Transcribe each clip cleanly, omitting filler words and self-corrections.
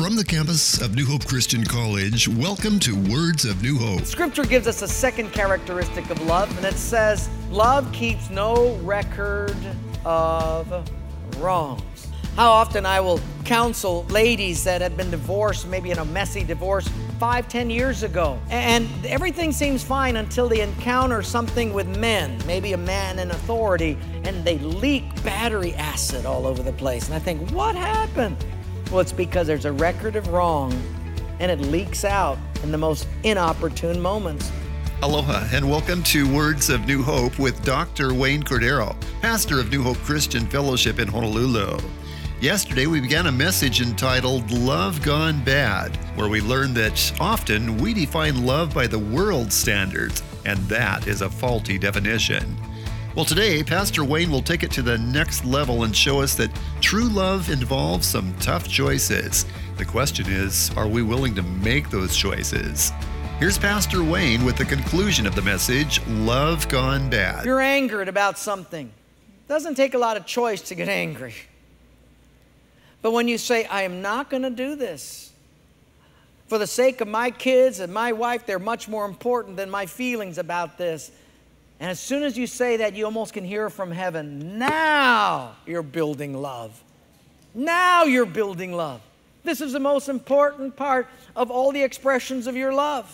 From the campus of New Hope Christian College, welcome to Words of New Hope. Scripture gives us a second characteristic of love, and it says, love keeps no record of wrongs. How often I will counsel ladies that have been divorced, maybe in a messy divorce 5-10 years ago, and everything seems fine until they encounter something with men, maybe a man in authority, and they leak battery acid all over the place. And I think, what happened? Well, it's because there's a record of wrong, and it leaks out in the most inopportune moments. Aloha and welcome to Words of New Hope with Dr. Wayne Cordero, pastor of New Hope Christian Fellowship in Honolulu. Yesterday, we began a message entitled Love Gone Bad, where we learned that often we define love by the world's standards, and that is a faulty definition. Well, today, Pastor Wayne will take it to the next level and show us that true love involves some tough choices. The question is, are we willing to make those choices? Here's Pastor Wayne with the conclusion of the message, Love Gone Bad. You're angered about something. It doesn't take a lot of choice to get angry. But when you say, I am not going to do this, for the sake of my kids and my wife, they're much more important than my feelings about this. And as soon as you say that, you almost can hear from heaven, now you're building love. Now you're building love. This is the most important part of all the expressions of your love.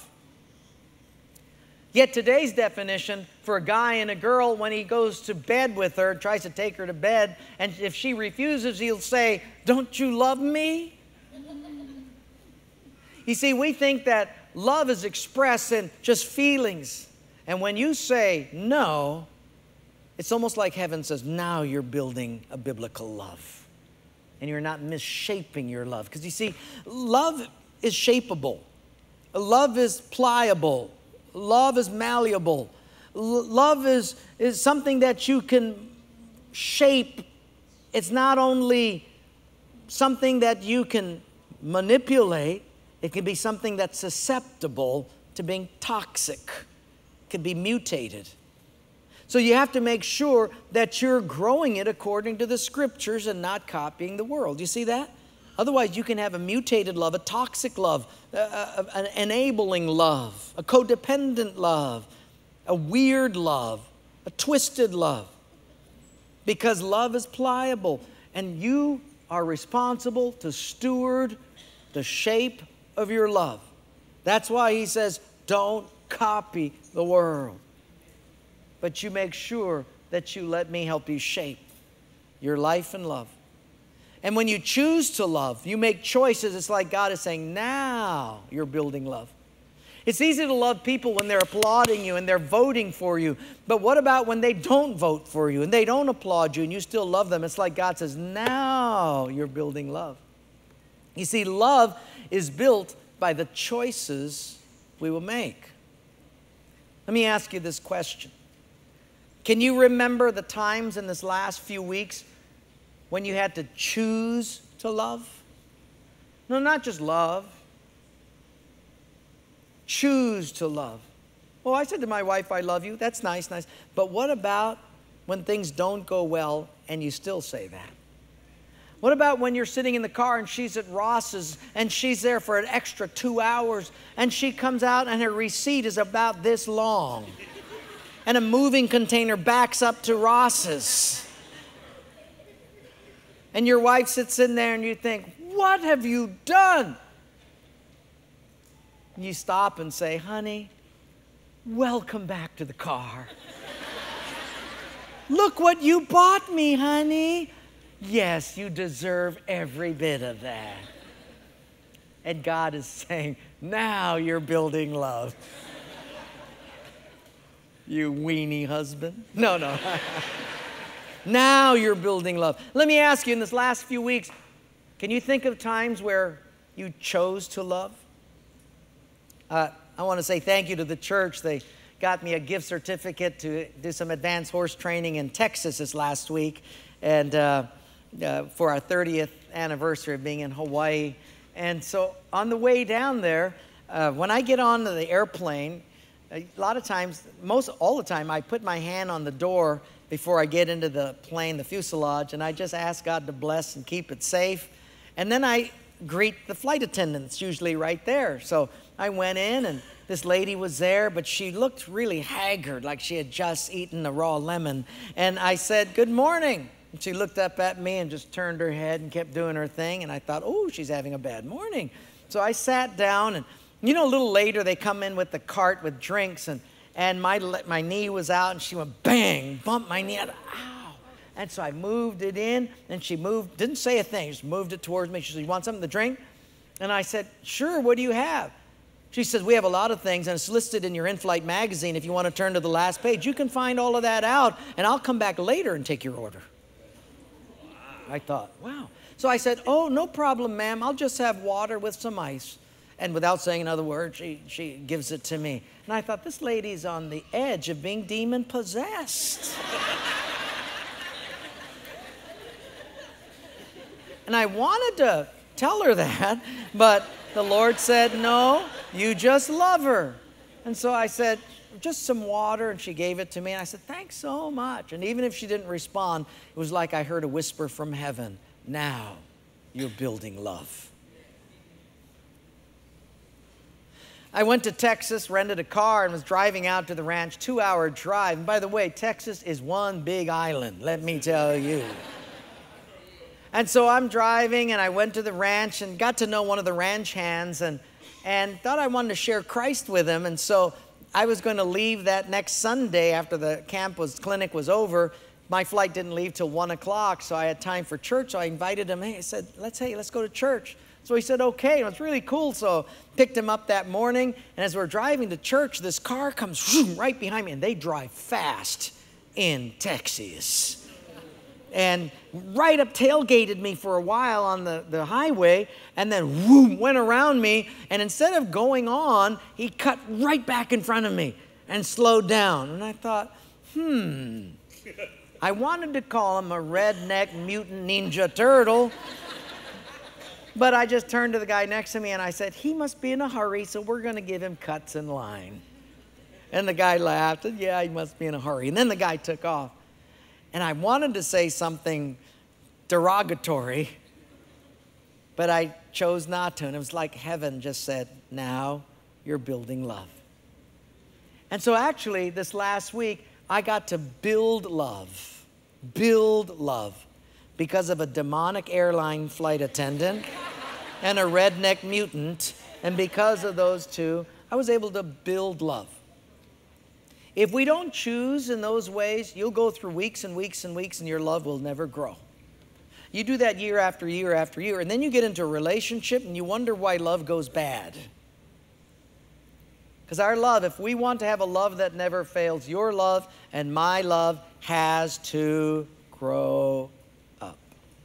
Yet today's definition for a guy and a girl, when he goes to bed with her, tries to take her to bed, and if she refuses, he'll say, don't you love me? You see, we think that love is expressed in just feelings. And when you say no, it's almost like heaven says, now you're building a biblical love. And you're not misshaping your love. Because you see, love is shapeable. Love is pliable. Love is malleable. Love is something that you can shape. It's not only something that you can manipulate, it can be something that's susceptible to being toxic. It can be mutated. So you have to make sure that you're growing it according to the scriptures and not copying the world. You see that? Otherwise, you can have a mutated love, a toxic love, an enabling love, a codependent love, a weird love, a twisted love. Because love is pliable, and you are responsible to steward the shape of your love. That's why he says, don't copy the world. But you make sure that you let me help you shape your life and love. And when you choose to love, you make choices. It's like God is saying, now you're building love. It's easy to love people when they're applauding you and they're voting for you. But what about when they don't vote for you and they don't applaud you and you still love them? It's like God says, now you're building love. You see, love is built by the choices we will make. Let me ask you this question. Can you remember the times in this last few weeks when you had to choose to love? No, not just love. Choose to love. Well, I said to my wife, I love you. That's nice. But what about when things don't go well and you still say that? What about when you're sitting in the car and she's at Ross's and she's there for an extra 2 hours and she comes out and her receipt is about this long and a moving container backs up to Ross's? And your wife sits in there and you think, what have you done? And you stop and say, honey, welcome back to the car. Look what you bought me, honey. Yes, you deserve every bit of that. And God is saying, now you're building love. You weenie husband. No. Now you're building love. Let me ask you, in this last few weeks, can you think of times where you chose to love? I want to say thank you to the church. They got me a gift certificate to do some advanced horse training in Texas this last week, and for our 30th anniversary of being in Hawaii. And so on the way down there, when I get on the airplane, a lot of times, all the time, I put my hand on the door before I get into the plane, the fuselage, and I just ask God to bless and keep it safe. And then I greet the flight attendants, usually right there. So I went in, and this lady was there, but she looked really haggard, like she had just eaten a raw lemon. And I said, "Good morning." And she looked up at me and just turned her head and kept doing her thing. And I thought, oh, she's having a bad morning. So I sat down, and a little later they come in with the cart with drinks, and my knee was out, and she went bang, bumped my knee out. Ow. And so I moved it in, and she moved, didn't say a thing, just moved it towards me. She said, "You want something to drink?" And I said, "Sure, what do you have?" She says, "We have a lot of things, and it's listed in your in-flight magazine. If you want to turn to the last page, you can find all of that out, and I'll come back later and take your order." I thought, wow. So I said, "Oh, no problem, ma'am. I'll just have water with some ice." And without saying another word, she gives it to me. And I thought, this lady's on the edge of being demon-possessed. And I wanted to tell her that, but the Lord said, "No, you just love her." And so I said, "Just some water," and she gave it to me. And I said, "Thanks so much." And even if she didn't respond, it was like I heard a whisper from heaven, "Now you're building love." I went to Texas, rented a car, and was driving out to the ranch, 2-hour drive. And by the way, Texas is one big island, let me tell you. And so I'm driving, and I went to the ranch and got to know one of the ranch hands, and thought I wanted to share Christ with him. And so I was going to leave that next Sunday after the clinic was over. My flight didn't leave till 1 o'clock, so I had time for church. So I invited him. I said, let's go to church. So he said, okay. And it was really cool. So picked him up that morning. And as we're driving to church, this car comes right behind me. And they drive fast in Texas. And right up tailgated me for a while on the highway, and then whoom, went around me. And instead of going on, he cut right back in front of me and slowed down. And I thought, I wanted to call him a redneck mutant ninja turtle. But I just turned to the guy next to me and I said, he must be in a hurry, so we're going to give him cuts in line. And the guy laughed, and yeah, he must be in a hurry. And then the guy took off. And I wanted to say something derogatory, but I chose not to. And it was like heaven just said, now you're building love. And so actually, this last week, I got to build love, because of a demonic airline flight attendant and a redneck mutant. And because of those two, I was able to build love. If we don't choose in those ways, you'll go through weeks and weeks and weeks, and your love will never grow. You do that year after year after year, and then you get into a relationship and you wonder why love goes bad. Because our love, if we want to have a love that never fails, your love and my love has to grow up.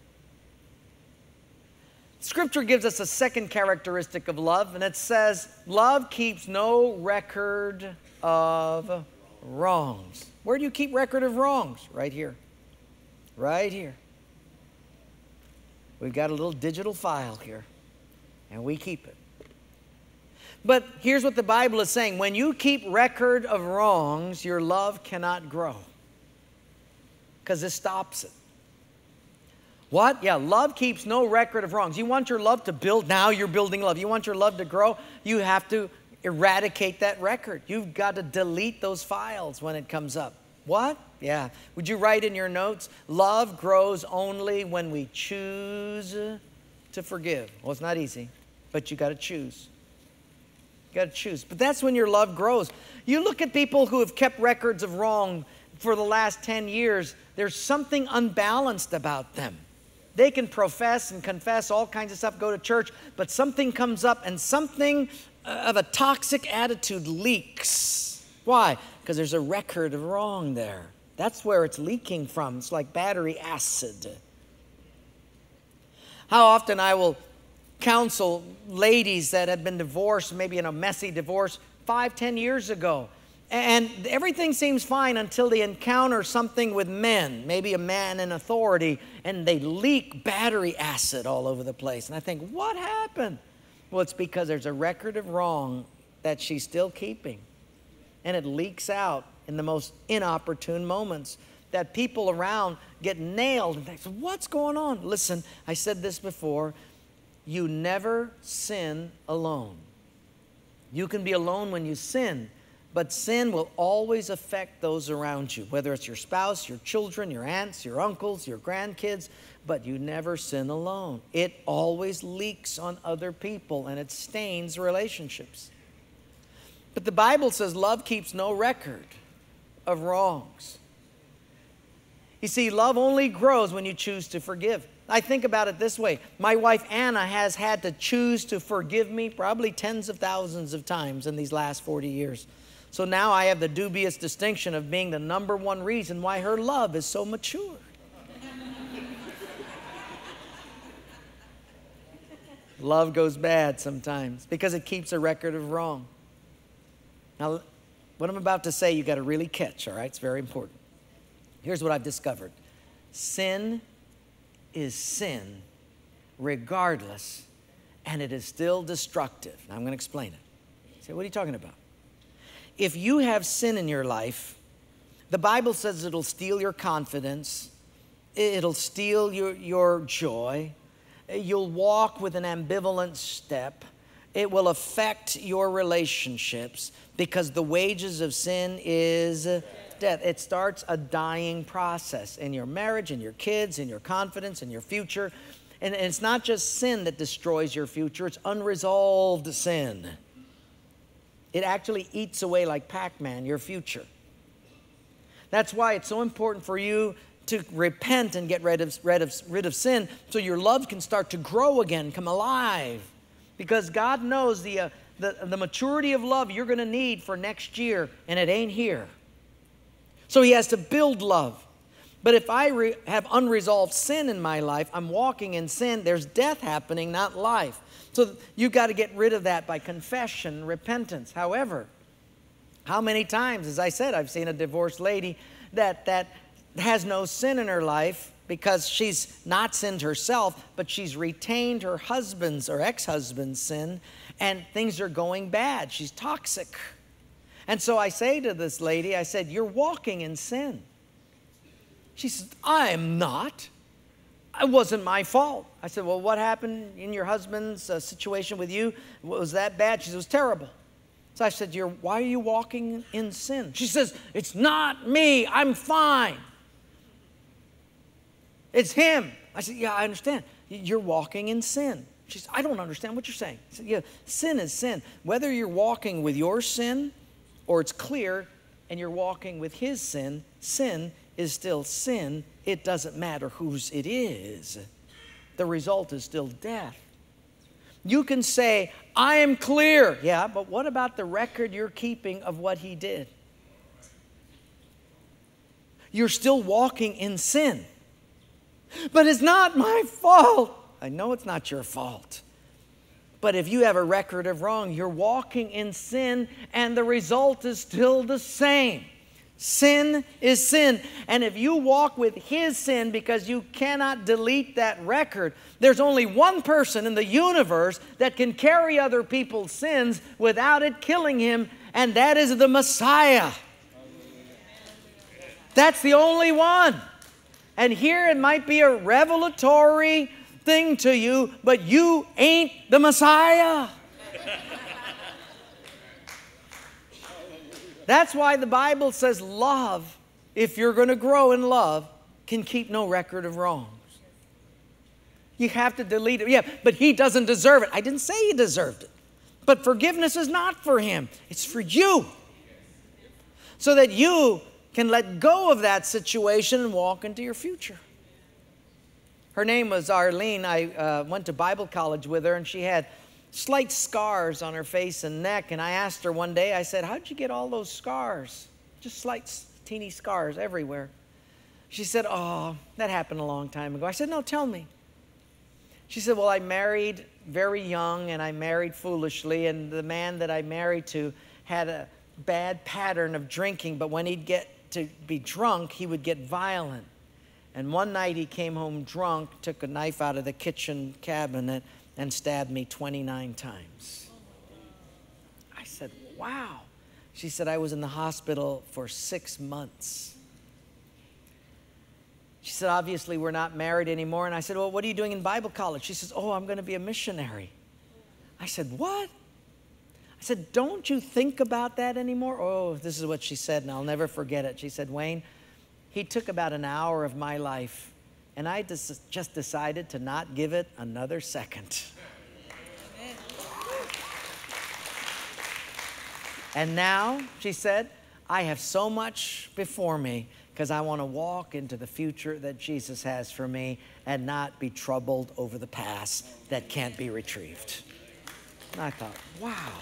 Scripture gives us a second characteristic of love, and it says, love keeps no record of wrongs. Where do you keep record of wrongs? Right here. Right here. We've got a little digital file here, and we keep it. But here's what the Bible is saying. When you keep record of wrongs, your love cannot grow, because it stops it. What? Yeah, love keeps no record of wrongs. You want your love to build, now you're building love. You want your love to grow, you have to eradicate that record. You've got to delete those files when it comes up. What? Yeah. Would you write in your notes, love grows only when we choose to forgive. Well, it's not easy, but you got to choose. You got to choose. But that's when your love grows. You look at people who have kept records of wrong for the last 10 years, there's something unbalanced about them. They can profess and confess all kinds of stuff, go to church, but something comes up and something of a toxic attitude leaks. Why? Because there's a record of wrong there. That's where it's leaking from. It's like battery acid. How often I will counsel ladies that have been divorced, maybe in a messy divorce 5-10 years ago. And everything seems fine until they encounter something with men, maybe a man in authority, and they leak battery acid all over the place. And I think, what happened? Well, it's because there's a record of wrong that she's still keeping. And it leaks out in the most inopportune moments that people around get nailed. And they say, what's going on? Listen, I said this before. you never sin alone. You can be alone when you sin, but sin will always affect those around you, whether it's your spouse, your children, your aunts, your uncles, your grandkids, but you never sin alone. It always leaks on other people and it stains relationships. But the Bible says love keeps no record of wrongs. You see, love only grows when you choose to forgive. I think about it this way. My wife Anna has had to choose to forgive me probably tens of thousands of times in these last 40 years. So now I have the dubious distinction of being the number one reason why her love is so mature. Love goes bad sometimes because it keeps a record of wrong. Now, what I'm about to say, you got to really catch, all right? It's very important. Here's what I've discovered. Sin is sin regardless, and it is still destructive. Now, I'm going to explain it. You say, what are you talking about? If you have sin in your life, the Bible says it'll steal your confidence, it'll steal your joy, you'll walk with an ambivalent step, it will affect your relationships because the wages of sin is death. It starts a dying process in your marriage, in your kids, in your confidence, in your future. And it's not just sin that destroys your future, it's unresolved sin. It actually eats away like Pac-Man your future. That's why it's so important for you to repent and get rid of sin so your love can start to grow again, come alive. Because God knows the maturity of love you're going to need for next year, and it ain't here. So He has to build love. But if I have unresolved sin in my life, I'm walking in sin, there's death happening, not life. So you've got to get rid of that by confession, repentance. However, how many times, as I said, I've seen a divorced lady that has no sin in her life because she's not sinned herself, but she's retained her husband's or ex-husband's sin, and things are going bad. She's toxic. And so I say to this lady, I said, you're walking in sin. She says, I am not. It wasn't my fault. I said, well, what happened in your husband's situation with you? Was that bad? She said, it was terrible. So I said, why are you walking in sin? She says, it's not me. I'm fine. It's him. I said, yeah, I understand. You're walking in sin. She said, I don't understand what you're saying. I said, yeah, sin is sin. Whether you're walking with your sin or it's clear and you're walking with his sin, sin is still sin. It doesn't matter whose it is. The result is still death. You can say, I am clear. Yeah, but what about the record you're keeping of what he did? You're still walking in sin. But it's not my fault. I know it's not your fault. But if you have a record of wrong, you're walking in sin and the result is still the same. Sin is sin. And if you walk with his sin because you cannot delete that record, there's only one person in the universe that can carry other people's sins without it killing him, and that is the Messiah. That's the only one. And here it might be a revelatory thing to you, but you ain't the Messiah. That's why the Bible says love, if you're going to grow in love, can keep no record of wrongs. You have to delete it. Yeah, but he doesn't deserve it. I didn't say he deserved it. But forgiveness is not for him. It's for you. So that you can let go of that situation and walk into your future. Her name was Arlene. I went to Bible college with her, and she had slight scars on her face and neck. And I asked her one day, I said, how'd you get all those scars? Just slight, teeny scars everywhere. She said, oh, that happened a long time ago. I said, no, tell me. She said, well, I married very young, and I married foolishly, and the man that I married to had a bad pattern of drinking, but when he'd get to be drunk, he would get violent. And one night he came home drunk, took a knife out of the kitchen cabinet, and stabbed me 29 times. I said, wow. She said, I was in the hospital for 6 months. She said, obviously, we're not married anymore. And I said, well, what are you doing in Bible college? She says, oh, I'm going to be a missionary. I said, what? I said, don't you think about that anymore? Oh, this is what she said, and I'll never forget it. She said, Wayne, he took about an hour of my life, and I just decided to not give it another second. Amen. And now, she said, I have so much before me because I want to walk into the future that Jesus has for me and not be troubled over the past that can't be retrieved. And I thought, wow.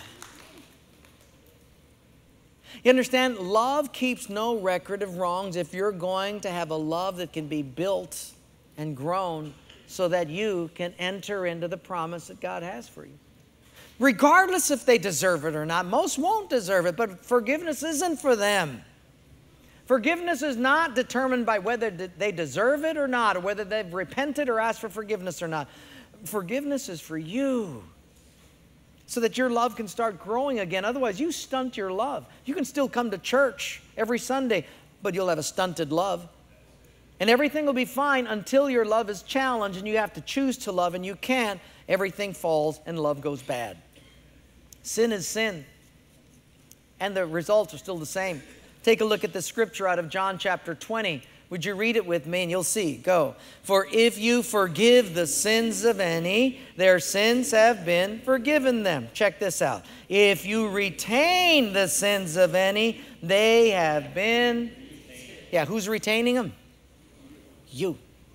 You understand, love keeps no record of wrongs. If you're going to have a love that can be built and grown so that you can enter into the promise that God has for you. Regardless if they deserve it or not. Most won't deserve it, but forgiveness isn't for them. Forgiveness is not determined by whether they deserve it or not, or whether they've repented or asked for forgiveness or not. Forgiveness is for you, so that your love can start growing again. Otherwise, you stunt your love. You can still come to church every Sunday, but you'll have a stunted love. And everything will be fine until your love is challenged and you have to choose to love, and you can't. Everything falls and love goes bad. Sin is sin, and the results are still the same. Take a look at the scripture out of John chapter 20. Would you read it with me and you'll see? Go. For if you forgive the sins of any, their sins have been forgiven them. Check this out. If you retain the sins of any, they have been... Yeah, who's retaining them? You.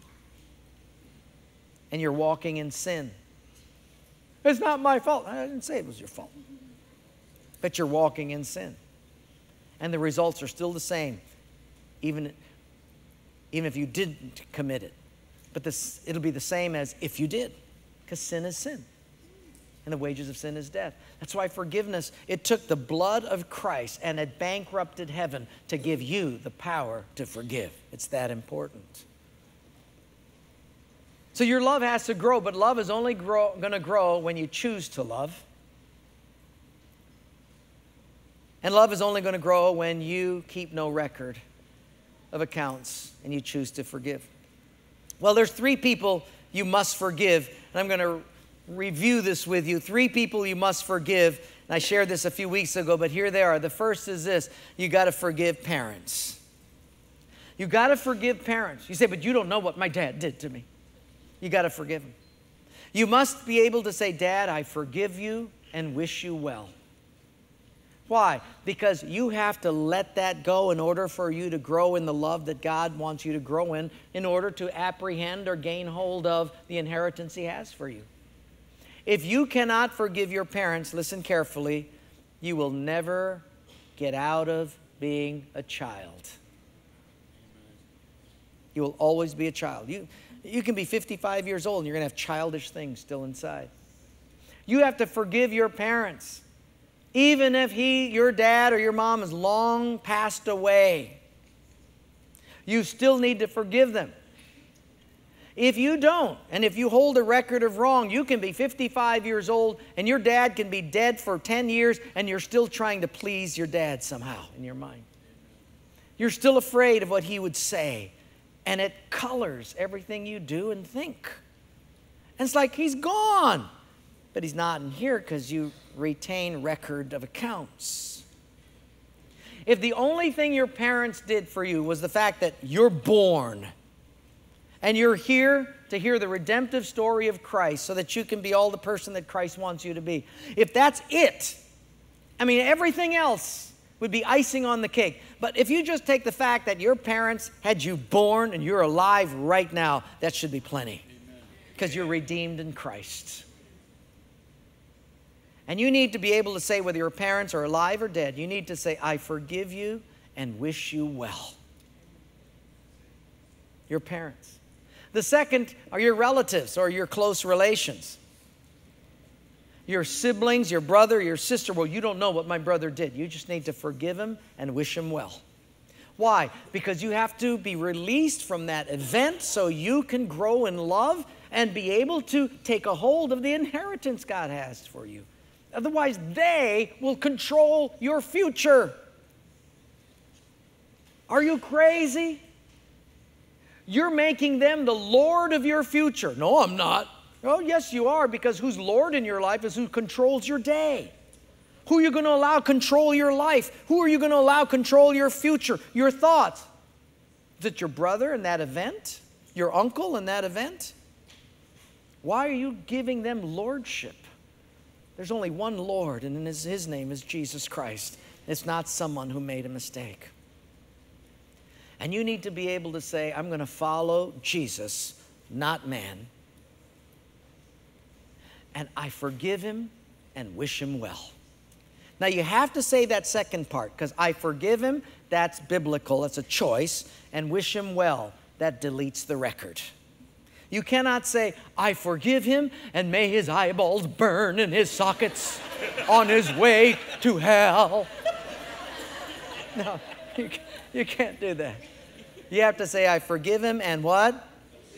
And you're walking in sin. It's not my fault. I didn't say it was your fault. But you're walking in sin. And the results are still the same, even if you didn't commit it. But it'll be the same as if you did, because sin is sin. And the wages of sin is death. That's why forgiveness, it took the blood of Christ and it bankrupted heaven to give you the power to forgive. It's that important. So your love has to grow, but love is only going to grow when you choose to love. And love is only going to grow when you keep no record of accounts and you choose to forgive. Well, there's 3 people you must forgive, and I'm going to review this with you. 3 people you must forgive, and I shared this a few weeks ago, but here they are. The first is this: you got to forgive parents. You got to forgive parents. You say, but you don't know what my dad did to me. You got to forgive him. You must be able to say, Dad, I forgive you and wish you well. Why? Because you have to let that go in order for you to grow in the love that God wants you to grow in order to apprehend or gain hold of the inheritance He has for you. If you cannot forgive your parents, listen carefully, you will never get out of being a child. You will always be a child. You can be 55 years old and you're going to have childish things still inside. You have to forgive your parents. Even if your dad or your mom has long passed away, you still need to forgive them. If you don't, and if you hold a record of wrong, you can be 55 years old and your dad can be dead for 10 years and you're still trying to please your dad somehow in your mind. You're still afraid of what he would say, and it colors everything you do and think. And it's like he's gone, but he's not in here because you retain record of accounts. If the only thing your parents did for you was the fact that you're born and you're here to hear the redemptive story of Christ so that you can be all the person that Christ wants you to be, if that's it, I mean, everything else would be icing on the cake. But if you just take the fact that your parents had you born and you're alive right now, that should be plenty, because you're redeemed in Christ. And you need to be able to say, whether your parents are alive or dead, you need to say, I forgive you and wish you well. Your parents. The second are your relatives or your close relations. Your siblings, your brother, your sister. Well, you don't know what my brother did. You just need to forgive him and wish him well. Why? Because you have to be released from that event so you can grow in love and be able to take a hold of the inheritance God has for you. Otherwise, they will control your future. Are you crazy? You're making them the Lord of your future. No, I'm not. Oh, yes, you are, because who's Lord in your life is who controls your day. Who are you going to allow control your life? Who are you going to allow control your future, your thoughts? Is it your brother in that event? Your uncle in that event? Why are you giving them lordship? There's only one Lord, and his name is Jesus Christ. It's not someone who made a mistake. And you need to be able to say, I'm going to follow Jesus, not man. And I forgive him and wish him well. Now you have to say that second part, because I forgive him, that's biblical, it's a choice, and wish him well, that deletes the record. You cannot say, I forgive him and may his eyeballs burn in his sockets on his way to hell. No, you can't do that. You have to say, I forgive him and what?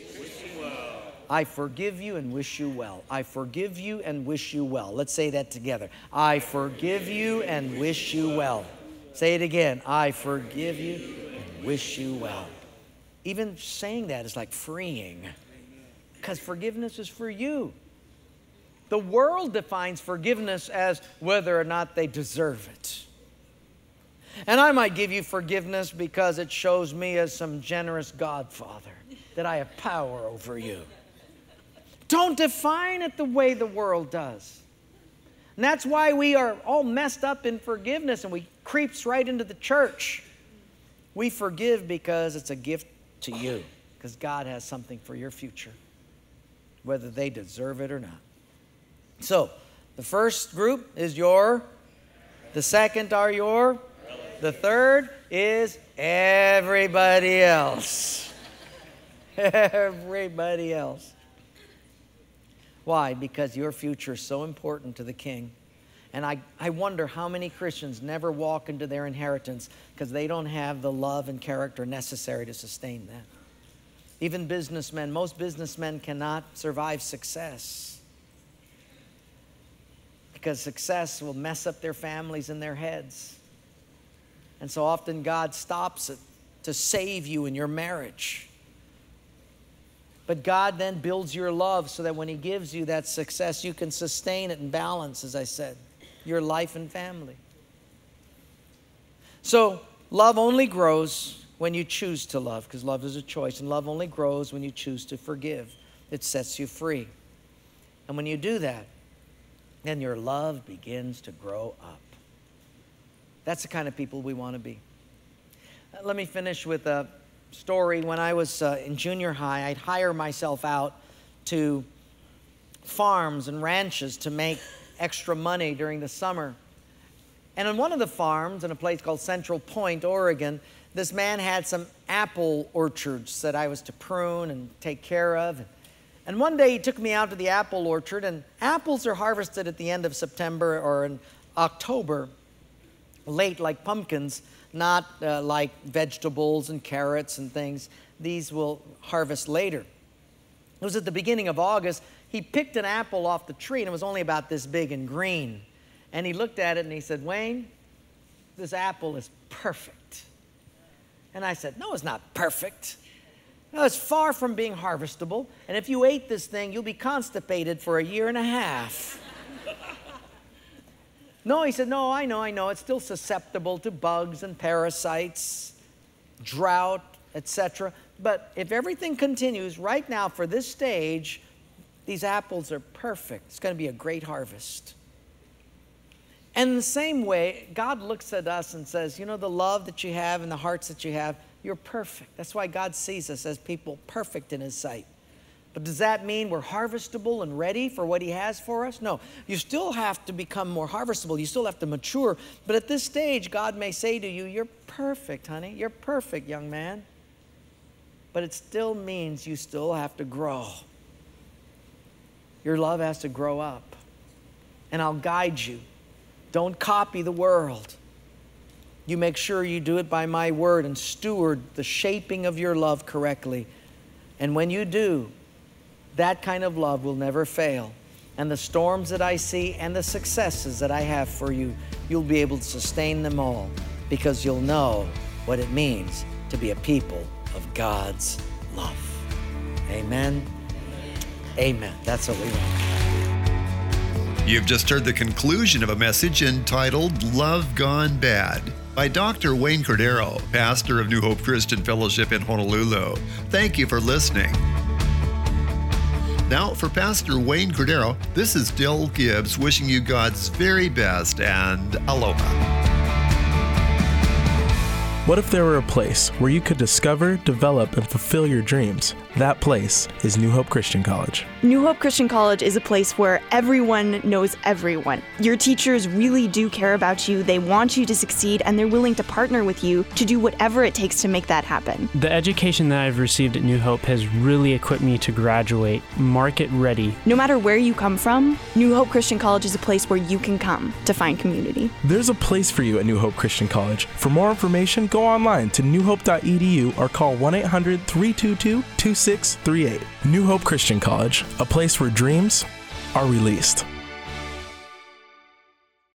I forgive you and wish you well. I forgive you and wish you well. Let's say that together. I forgive you and wish you well. Say it again. I forgive you and wish you well. Even saying that is like freeing, because forgiveness is for you. The world defines forgiveness as whether or not they deserve it. And I might give you forgiveness because it shows me as some generous godfather that I have power over you. Don't define it the way the world does. And that's why we are all messed up in forgiveness and we creeps right into the church. We forgive because it's a gift to you, because God has something for your future, whether they deserve it or not. So, the first group is your, the second are your, the third is everybody else. Everybody else. Why? Because your future is so important to the King. And I wonder how many Christians never walk into their inheritance because they don't have the love and character necessary to sustain that. Even businessmen, most businessmen cannot survive success because success will mess up their families and their heads. And so often God stops it to save you in your marriage. But God then builds your love so that when he gives you that success, you can sustain it and balance, as I said, your life and family. So love only grows when you choose to love, because love is a choice, and love only grows when you choose to forgive. It sets you free. And when you do that, then your love begins to grow up. That's the kind of people we want to be. Let me finish with a story. When I was in junior high, I'd hire myself out to farms and ranches to make extra money during the summer. And on one of the farms, in a place called Central Point, Oregon, this man had some apple orchards that I was to prune and take care of. And one day he took me out to the apple orchard, and apples are harvested at the end of September or in October, late like pumpkins, not like vegetables and carrots and things. These will harvest later. It was at the beginning of August. He picked an apple off the tree, and it was only about this big and green. And he looked at it and he said, Wayne, this apple is perfect. And I said, no, it's not perfect. No, it's far from being harvestable. And if you ate this thing, you'll be constipated for a year and a half. No, he said, no, I know. It's still susceptible to bugs and parasites, drought, etc. But if everything continues right now for this stage, these apples are perfect. It's going to be a great harvest. And in the same way, God looks at us and says, you know, the love that you have and the hearts that you have, you're perfect. That's why God sees us as people perfect in his sight. But does that mean we're harvestable and ready for what he has for us? No. You still have to become more harvestable. You still have to mature. But at this stage, God may say to you, you're perfect, honey. You're perfect, young man. But it still means you still have to grow. Your love has to grow up. And I'll guide you. Don't copy the world. You make sure you do it by my word and steward the shaping of your love correctly. And when you do, that kind of love will never fail. And the storms that I see and the successes that I have for you, you'll be able to sustain them all because you'll know what it means to be a people of God's love. Amen. Amen. That's what we want. You've just heard the conclusion of a message entitled Love Gone Bad by Dr. Wayne Cordero, pastor of New Hope Christian Fellowship in Honolulu. Thank you for listening. Now, for Pastor Wayne Cordero, this is Dill Gibbs wishing you God's very best and aloha. What if there were a place where you could discover, develop, and fulfill your dreams? That place is New Hope Christian College. New Hope Christian College is a place where everyone knows everyone. Your teachers really do care about you, they want you to succeed, and they're willing to partner with you to do whatever it takes to make that happen. The education that I've received at New Hope has really equipped me to graduate market ready. No matter where you come from, New Hope Christian College is a place where you can come to find community. There's a place for you at New Hope Christian College. For more information, go online to newhope.edu or call 1-800-322-2638. New Hope Christian College, a place where dreams are released.